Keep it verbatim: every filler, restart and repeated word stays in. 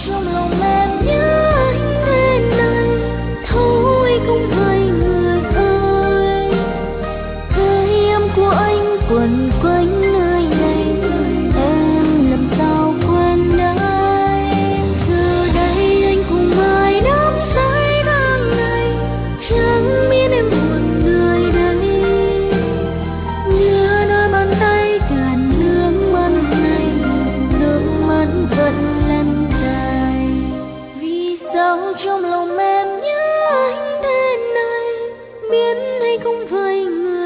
trong lòng em nhớ anh thế này, thôi không phải người ơi. Hơi ấm của anh quẩn quanh nơi này, em làm sao quên anh. Giờ đây anh cùng ai đắm say tháng ngày, chẳng biết em buồn người đây. Nhớ đôi bàn tay cạn nước mắt này, nước mắt vẫn lăn dài. Vì sao trong lòng em nhớ anh thế này, biết anh không phải người